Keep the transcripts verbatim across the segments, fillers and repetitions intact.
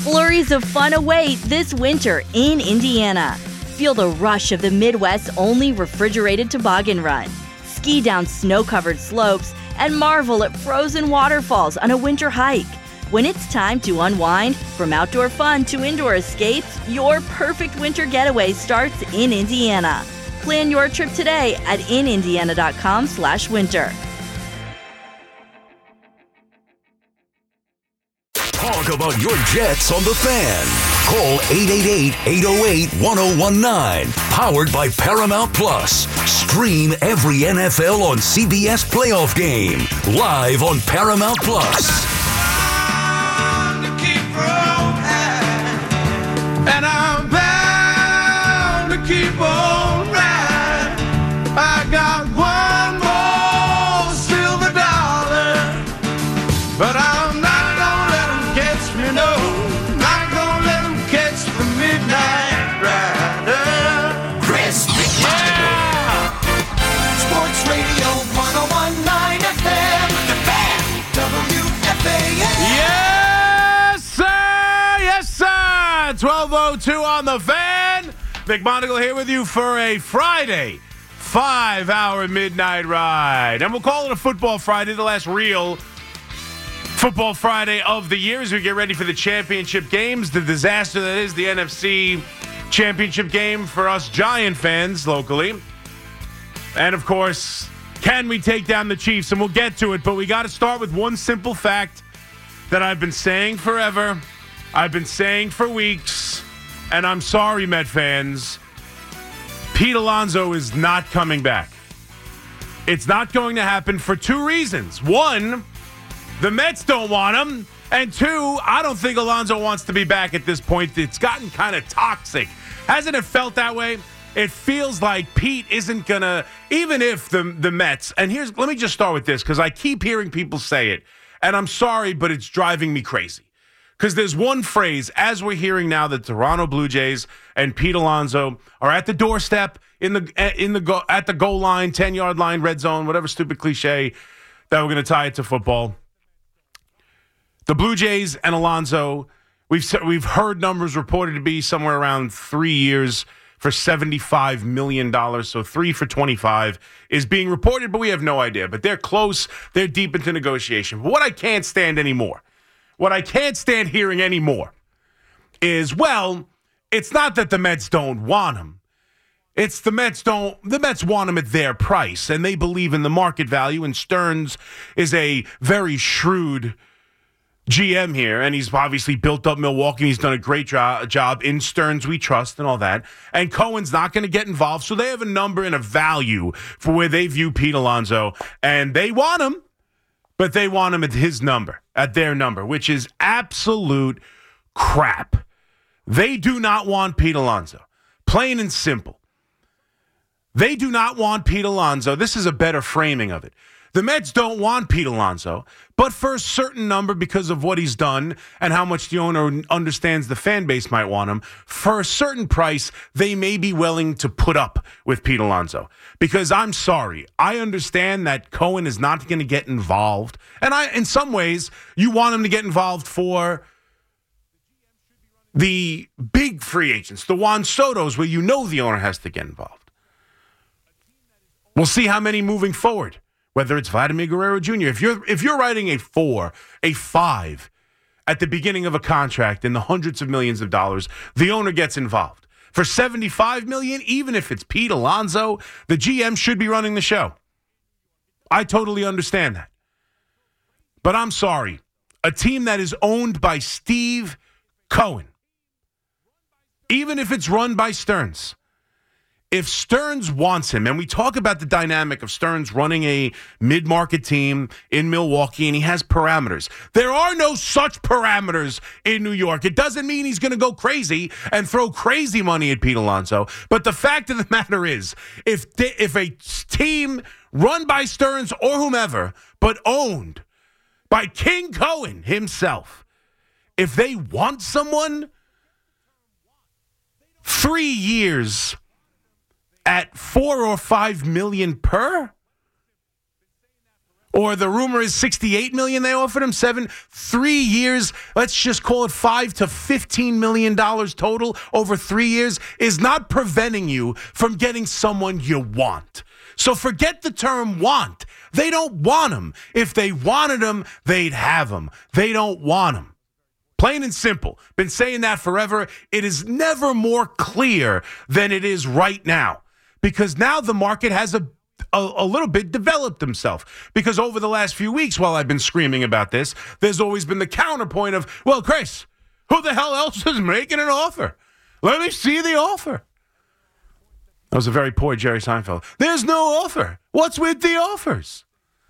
Flurries of fun await this winter in Indiana. Feel the rush of the Midwest's only refrigerated toboggan run. Ski down snow-covered slopes and marvel at frozen waterfalls on a winter hike. When it's time to unwind, from outdoor fun to indoor escapes, your perfect winter getaway starts in Indiana. Plan your trip today at in indiana dot com slash winter. Talk about your Jets on the Fan. Call eight eight eight, eight oh eight, one oh one nine. Powered by Paramount Plus. Stream every N F L on C B S Playoff Game. Live on Paramount Plus. And I'm bound to keep on riding. I got one more silver dollar, but I'm not gonna let them catch me, no. Not gonna let them catch the midnight rider. Chris McMichael. Sports Radio one oh one point nine F M, The Fan, W F A N. Yes, sir! Yes, sir! twelve oh two on The Fan. McMonagle here with you for a Friday five-hour midnight ride. And we'll call it a Football Friday, the last real Football Friday of the year as we get ready for the championship games, the disaster that is the N F C championship game for us Giant fans locally. And, of course, can we take down the Chiefs? And we'll get to it, but we got to start with one simple fact that I've been saying forever, I've been saying for weeks, and I'm sorry, Met fans, Pete Alonso is not coming back. It's not going to happen for two reasons. One, the Mets don't want him. And two, I don't think Alonso wants to be back at this point. It's gotten kind of toxic. Hasn't it felt that way? It feels like Pete isn't going to, even if the, the Mets, and here's, let me just start with this because I keep hearing people say it, and I'm sorry, but it's driving me crazy. Because there's one phrase, as we're hearing now, that Toronto Blue Jays and Pete Alonso are at the doorstep, in the in the go, at the goal line, ten-yard line, red zone, whatever stupid cliche that we're going to tie it to football. The Blue Jays and Alonso, we've we've heard numbers reported to be somewhere around three years for seventy-five million dollars. So three for twenty-five is being reported, but we have no idea. But they're close. They're deep into negotiation. But what I can't stand anymore, what I can't stand hearing anymore is, well, it's not that the Mets don't want him. It's the Mets don't, the Mets want him at their price, and they believe in the market value, and Stearns is a very shrewd G M here, and he's obviously built up Milwaukee. He's done a great jo- job in Stearns, we trust, and all that. And Cohen's not going to get involved, so they have a number and a value for where they view Pete Alonso, and they want him, but they want him at his number, at their number, which is absolute crap. They do not want Pete Alonso, plain and simple. They do not want Pete Alonso. This is a better framing of it. The Mets don't want Pete Alonso, but for a certain number, because of what he's done and how much the owner understands the fan base might want him, for a certain price, they may be willing to put up with Pete Alonso. Because I'm sorry, I understand that Cohen is not going to get involved. And I, in some ways, you want him to get involved for the big free agents, the Juan Sotos, where you know the owner has to get involved. We'll see how many moving forward. Whether it's Vladimir Guerrero Junior If you're if you're writing a four, a five at the beginning of a contract in the hundreds of millions of dollars, the owner gets involved. For seventy-five million dollars, even if it's Pete Alonso, the G M should be running the show. I totally understand that. But I'm sorry. A team that is owned by Steve Cohen, even if it's run by Stearns, if Stearns wants him, and we talk about the dynamic of Stearns running a mid-market team in Milwaukee, and he has parameters. There are no such parameters in New York. It doesn't mean he's going to go crazy and throw crazy money at Pete Alonso. But the fact of the matter is, if they, if a team run by Stearns or whomever, but owned by King Cohen himself, if they want someone, three years at four or five million per? Or the rumor is sixty-eight million dollars they offered him, seven, three years. Let's just call it five to fifteen million dollars total over three years is not preventing you from getting someone you want. So forget the term want. They don't want him. If they wanted him, they'd have him. They don't want him. Plain and simple. Been saying that forever. It is never more clear than it is right now. Because now the market has a A, a little bit developed himself, because over the last few weeks while I've been screaming about this, there's always been the counterpoint of, well, Chris, who the hell else is making an offer? Let me see the offer. That was a very poor Jerry Seinfeld. There's no offer. What's with the offers?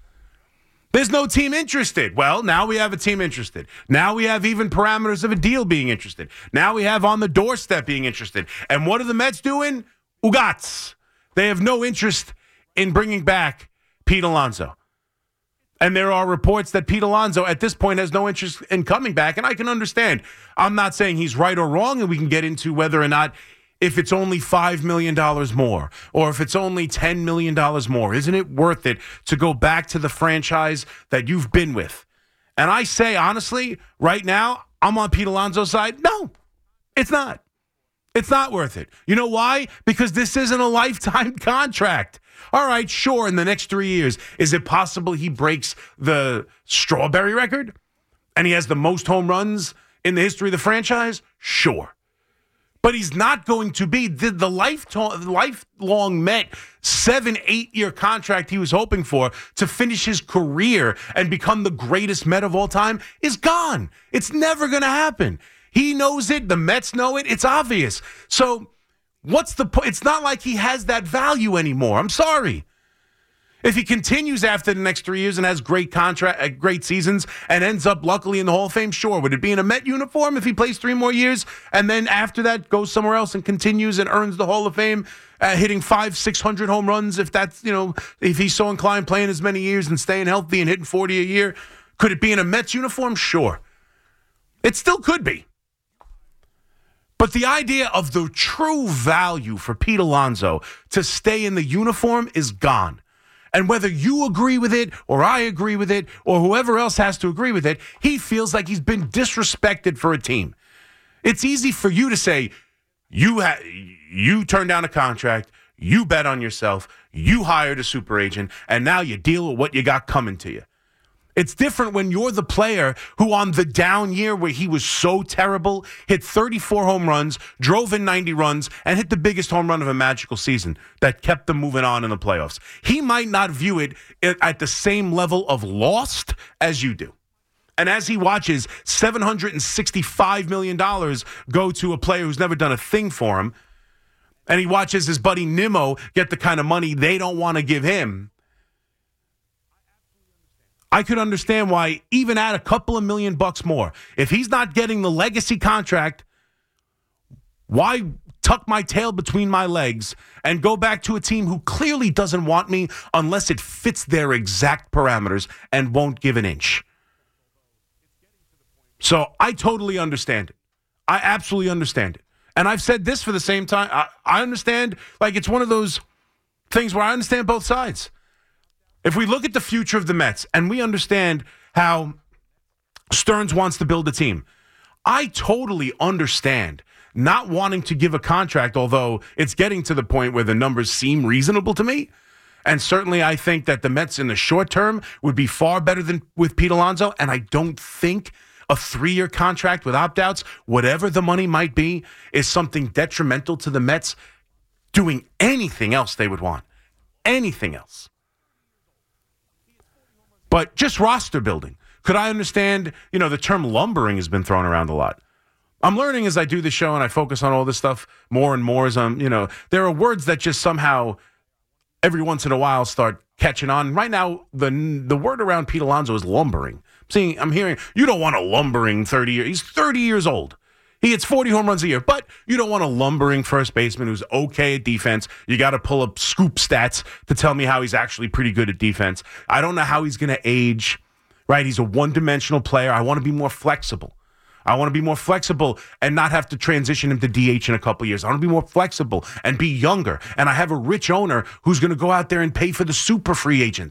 There's no team interested. Well, now we have a team interested. Now we have even parameters of a deal being interested. Now we have on the doorstep being interested. And what are the Mets doing? Ugats. They have no interest in bringing back Pete Alonso. And there are reports that Pete Alonso at this point has no interest in coming back, and I can understand. I'm not saying he's right or wrong, and we can get into whether or not if it's only five million dollars more or if it's only ten million dollars more. Isn't it worth it to go back to the franchise that you've been with? And I say, honestly, right now, I'm on Pete Alonso's side. No, it's not. It's not worth it. You know why? Because this isn't a lifetime contract. All right, sure, in the next three years, is it possible he breaks the Strawberry record and he has the most home runs in the history of the franchise? Sure. But he's not going to be the, the lifelong, lifelong Met seven, eight-year contract he was hoping for to finish his career and become the greatest Met of all time is gone. It's never going to happen. He knows it. The Mets know it. It's obvious. So what's the point? It's not like he has that value anymore. I'm sorry. If he continues after the next three years and has great contract, uh, great seasons and ends up luckily in the Hall of Fame, sure. Would it be in a Met uniform if he plays three more years and then after that goes somewhere else and continues and earns the Hall of Fame, uh, hitting five, six hundred home runs? If that's, you know, if he's so inclined, playing as many years and staying healthy and hitting forty a year, could it be in a Mets uniform? Sure. It still could be. But the idea of the true value for Pete Alonso to stay in the uniform is gone. And whether you agree with it or I agree with it or whoever else has to agree with it, he feels like he's been disrespected for a team. It's easy for you to say, you ha- you turned down a contract, you bet on yourself, you hired a super agent, and now you deal with what you got coming to you. It's different when you're the player who on the down year where he was so terrible, hit thirty-four home runs, drove in ninety runs, and hit the biggest home run of a magical season that kept them moving on in the playoffs. He might not view it at the same level of lost as you do. And as he watches seven hundred sixty-five million dollars go to a player who's never done a thing for him, and he watches his buddy Nimmo get the kind of money they don't want to give him, I could understand why even at a couple of million bucks more, if he's not getting the legacy contract, why tuck my tail between my legs and go back to a team who clearly doesn't want me unless it fits their exact parameters and won't give an inch? So I totally understand it. I absolutely understand it. And I've said this for the same time. I, I understand, like, it's one of those things where I understand both sides. If we look at the future of the Mets and we understand how Stearns wants to build a team, I totally understand not wanting to give a contract, although it's getting to the point where the numbers seem reasonable to me. And certainly I think that the Mets in the short term would be far better than with Pete Alonso. And I don't think a three-year contract with opt-outs, whatever the money might be, is something detrimental to the Mets doing anything else they would want. Anything else. But just roster building. Could I understand, you know, the term lumbering has been thrown around a lot. I'm learning as I do the show and I focus on all this stuff more and more as I'm, you know, there are words that just somehow every once in a while start catching on. Right now, the the word around Pete Alonso is lumbering. I'm seeing, I'm hearing, you don't want a lumbering thirty years. He's thirty years old. He hits forty home runs a year, but you don't want a lumbering first baseman who's okay at defense. You got to pull up scoop stats to tell me how he's actually pretty good at defense. I don't know how he's going to age, right? He's a one-dimensional player. I want to be more flexible. I want to be more flexible and not have to transition him to D H in a couple years. I want to be more flexible and be younger. And I have a rich owner who's going to go out there and pay for the super free agents.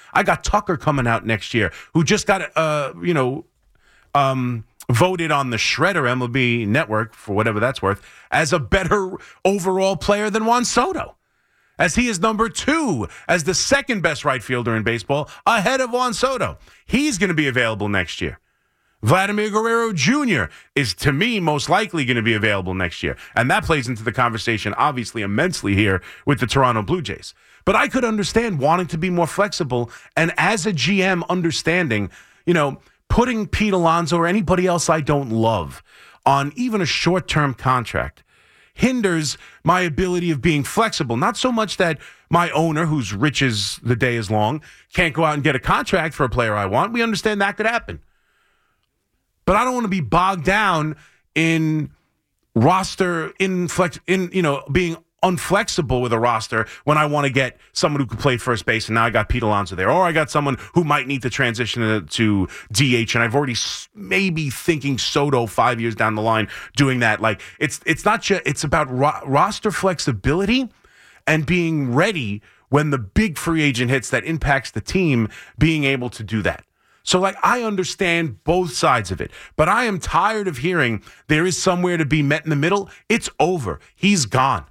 I got Tucker coming out next year, who just got, uh, you know, um, voted on the Shredder M L B network, for whatever that's worth, as a better overall player than Juan Soto, as he is number two as the second best right fielder in baseball, ahead of Juan Soto. He's going to be available next year. Vladimir Guerrero Junior is, to me, most likely going to be available next year. And that plays into the conversation, obviously, immensely here with the Toronto Blue Jays. But I could understand wanting to be more flexible, and as a G M, understanding, you know, putting Pete Alonso or anybody else I don't love on even a short-term contract hinders my ability of being flexible. Not so much that my owner, who's rich as the day is long, can't go out and get a contract for a player I want. We understand that could happen. But I don't want to be bogged down in roster, in, flex, in you know, being unflexible with a roster when I want to get someone who could play first base, and now I got Pete Alonso there, or I got someone who might need to transition to, to D H, and I've already maybe thinking Soto five years down the line doing that. Like it's it's not just it's about ro- roster flexibility and being ready when the big free agent hits that impacts the team, being able to do that. So, like, I understand both sides of it, but I am tired of hearing there is somewhere to be met in the middle. It's over. He's gone.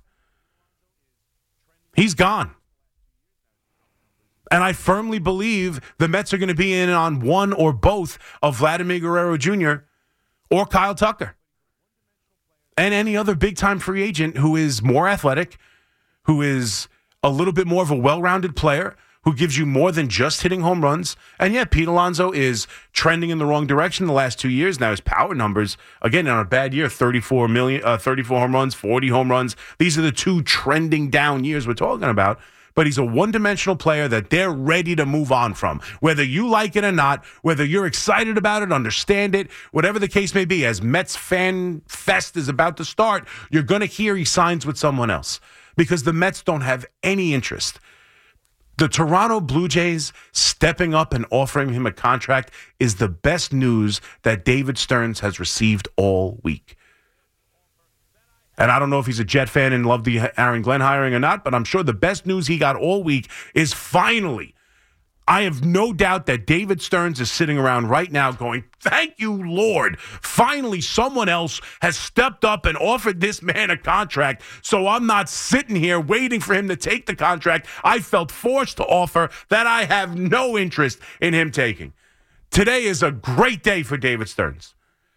He's gone. And I firmly believe the Mets are going to be in on one or both of Vladimir Guerrero Junior or Kyle Tucker and any other big-time free agent who is more athletic, who is a little bit more of a well-rounded player, who gives you more than just hitting home runs. And yeah, Pete Alonso is trending in the wrong direction the last two years. Now his power numbers, again, on a bad year, thirty-four million, uh, thirty-four home runs, forty home runs. These are the two trending down years we're talking about. But he's a one-dimensional player that they're ready to move on from. Whether you like it or not, whether you're excited about it, understand it, whatever the case may be, as Mets fan fest is about to start, you're going to hear he signs with someone else because the Mets don't have any interest. The Toronto Blue Jays stepping up and offering him a contract is the best news that David Stearns has received all week. And I don't know if he's a Jet fan and loved the Aaron Glenn hiring or not, but I'm sure the best news he got all week is finally, I have no doubt that David Stearns is sitting around right now going, thank you, Lord. Finally, someone else has stepped up and offered this man a contract, so I'm not sitting here waiting for him to take the contract I felt forced to offer that I have no interest in him taking. Today is a great day for David Stearns.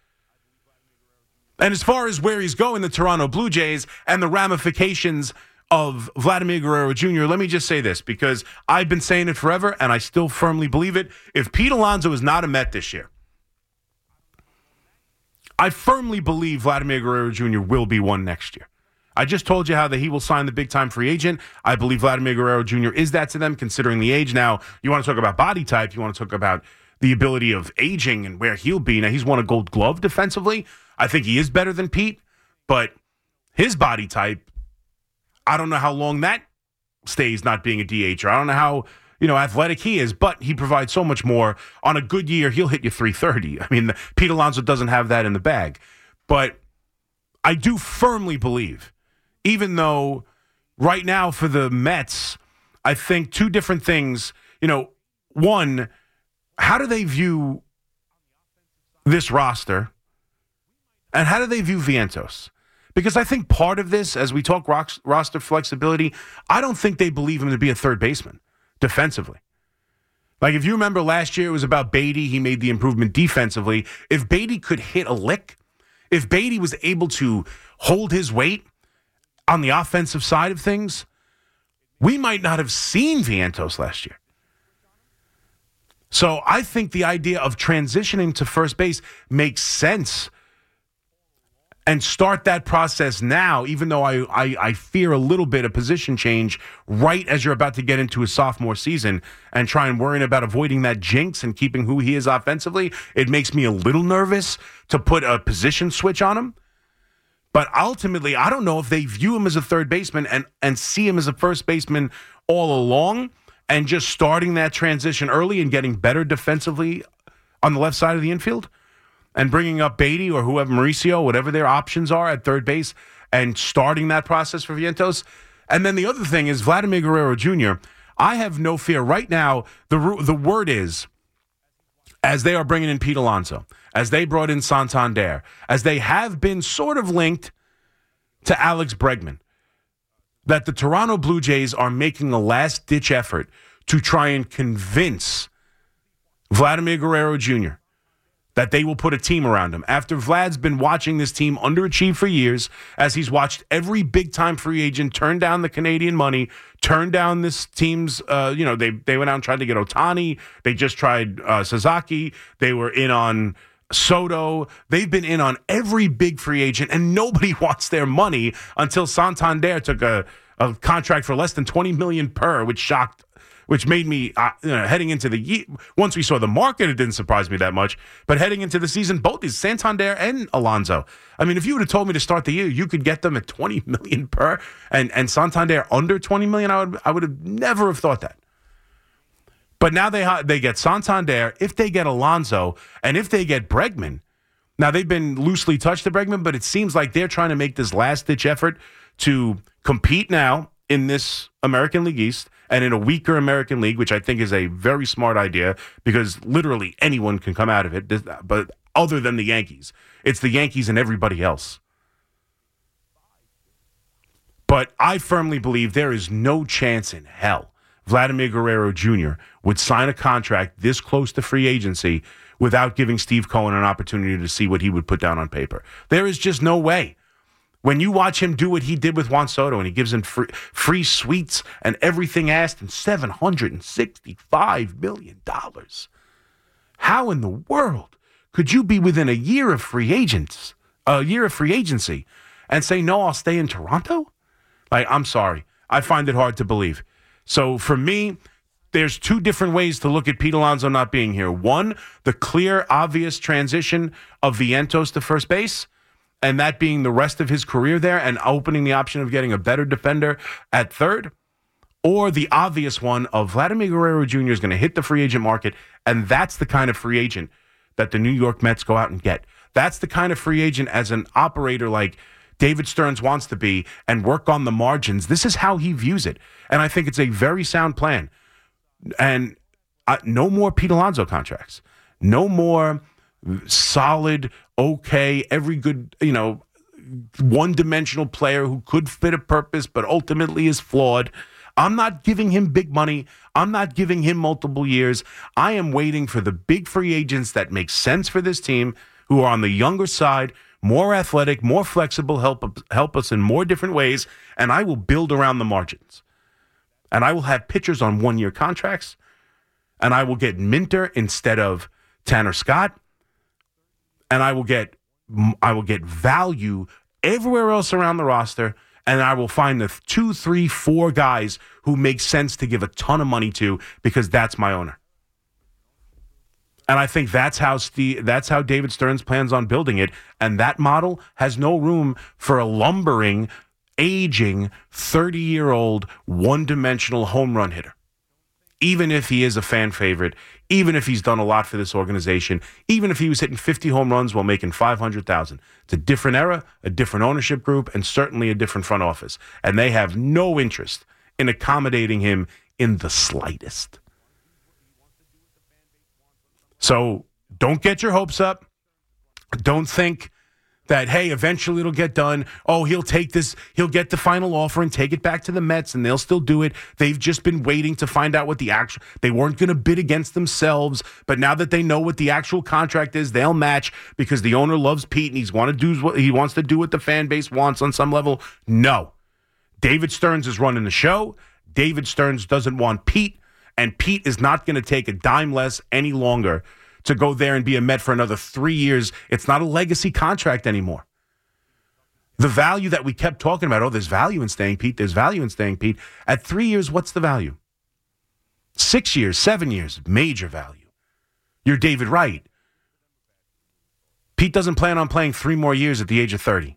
And as far as where he's going, the Toronto Blue Jays, and the ramifications of Vladimir Guerrero Junior, let me just say this, because I've been saying it forever, and I still firmly believe it. If Pete Alonso is not a Met this year, I firmly believe Vladimir Guerrero Junior will be one next year. I just told you how that he will sign the big-time free agent. I believe Vladimir Guerrero Junior is that to them, considering the age. Now, you want to talk about body type, you want to talk about the ability of aging and where he'll be. Now, he's won a Gold Glove defensively. I think he is better than Pete, but his body type, I don't know how long that stays not being a D H, or I don't know how, you know, athletic he is, but he provides so much more. On a good year, he'll hit you three thirty. I mean, the, Pete Alonso doesn't have that in the bag. But I do firmly believe, even though right now for the Mets, I think two different things. You know, one, how do they view this roster? And how do they view Vientos? Because I think part of this, as we talk rock, roster flexibility, I don't think they believe him to be a third baseman defensively. Like, if you remember last year, it was about Beatty. He made the improvement defensively. If Beatty could hit a lick, if Beatty was able to hold his weight on the offensive side of things, we might not have seen Vientos last year. So I think the idea of transitioning to first base makes sense. And start that process now, even though I, I, I fear a little bit of position change right as you're about to get into a sophomore season and try and worrying about avoiding that jinx and keeping who he is offensively. It makes me a little nervous to put a position switch on him. But ultimately, I don't know if they view him as a third baseman and, and see him as a first baseman all along, and just starting that transition early and getting better defensively on the left side of the infield. And bringing up Beatty or whoever, Mauricio, whatever their options are at third base, and starting that process for Vientos. And then the other thing is Vladimir Guerrero Junior I have no fear. Right now, the the word is, as they are bringing in Pete Alonso, as they brought in Santander, as they have been sort of linked to Alex Bregman, that the Toronto Blue Jays are making a last-ditch effort to try and convince Vladimir Guerrero Junior that they will put a team around him. After Vlad's been watching this team underachieve for years, as he's watched every big-time free agent turn down the Canadian money, turn down this team's, uh, you know, they they went out and tried to get Ohtani. They just tried uh, Sasaki. They were in on Soto. They've been in on every big free agent, and nobody wants their money until Santander took a, a contract for less than twenty million dollars per, which shocked which made me, uh, you know, heading into the year, once we saw the market, it didn't surprise me that much. But heading into the season, both these, Santander and Alonso. I mean, if you would have told me to start the year, you could get them at twenty million dollars per, and, and Santander under twenty million dollars, I would I would have never have thought that. But now they they get Santander, if they get Alonso, and if they get Bregman. Now, they've been loosely touched to Bregman, but it seems like they're trying to make this last-ditch effort to compete now in this American League East and in a weaker American League, which I think is a very smart idea because literally anyone can come out of it, but other than the Yankees. It's the Yankees and everybody else. But I firmly believe there is no chance in hell Vladimir Guerrero Junior would sign a contract this close to free agency without giving Steve Cohen an opportunity to see what he would put down on paper. There is just no way. When you watch him do what he did with Juan Soto and he gives him free, free suites and everything asked and seven hundred sixty-five million dollars, how in the world could you be within a year of free agents, a year of free agency, and say, no, I'll stay in Toronto? Like, I'm sorry. I find it hard to believe. So for me, there's two different ways to look at Pete Alonso not being here. One, the clear, obvious transition of Vientos to first base, and that being the rest of his career there and opening the option of getting a better defender at third. Or the obvious one of Vladimir Guerrero Junior is going to hit the free agent market, and that's the kind of free agent that the New York Mets go out and get. That's the kind of free agent as an operator like David Stearns wants to be and work on the margins. This is how he views it, and I think it's a very sound plan. And uh, no more Pete Alonso contracts. No more solid, okay, every good, you know, one-dimensional player who could fit a purpose but ultimately is flawed. I'm not giving him big money. I'm not giving him multiple years. I am waiting for the big free agents that make sense for this team, who are on the younger side, more athletic, more flexible, help, help us in more different ways, and I will build around the margins. And I will have pitchers on one-year contracts, and I will get Minter instead of Tanner Scott, and I will get I will get value everywhere else around the roster, and I will find the two, three, four guys who make sense to give a ton of money to because that's my owner. And I think that's how Steve, that's how David Stearns plans on building it, and that model has no room for a lumbering, aging, thirty-year-old, one-dimensional home run hitter. Even if he is a fan favorite, even if he's done a lot for this organization, even if he was hitting fifty home runs while making five hundred thousand dollars. It's a different era, a different ownership group, and certainly a different front office. And they have no interest in accommodating him in the slightest. So don't get your hopes up. Don't think that, hey, eventually it'll get done. Oh, he'll take this, he'll get the final offer and take it back to the Mets, and they'll still do it. They've just been waiting to find out what the actual, they weren't going to bid against themselves, but now that they know what the actual contract is, they'll match because the owner loves Pete and he's want to do what he wants to do what the fan base wants on some level. No. David Stearns is running the show. David Stearns doesn't want Pete, and Pete is not going to take a dime less any longer to go there and be a Met for another three years. It's not a legacy contract anymore. The value that we kept talking about, oh, there's value in staying Pete, there's value in staying Pete. At three years, what's the value? Six years, seven years, major value. You're David Wright. Pete doesn't plan on playing three more years at the age of thirty.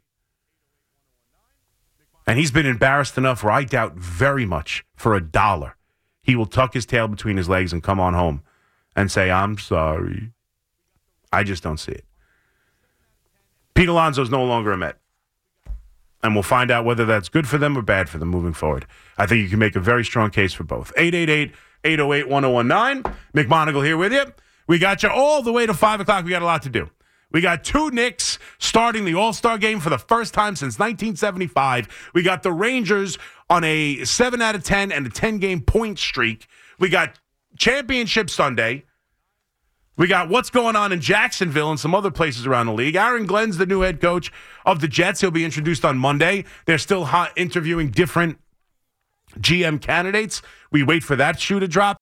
And he's been embarrassed enough where I doubt very much for a dollar he will tuck his tail between his legs and come on home and say, I'm sorry. I just don't see it. Pete Alonso's no longer a Met. And we'll find out whether that's good for them or bad for them moving forward. I think you can make a very strong case for both. eight eight eight, eight oh eight, one oh one nine. Mick Monagle here with you. We got you all the way to five o'clock. We got a lot to do. We got two Knicks starting the All-Star game for the first time since nineteen seventy-five. We got the Rangers on a seven out of ten and a ten-game point streak. We got Championship Sunday. We got what's going on in Jacksonville and some other places around the league. Aaron Glenn's the new head coach of the Jets. He'll be introduced on Monday. They're still hot interviewing different G M candidates. We wait for that shoe to drop.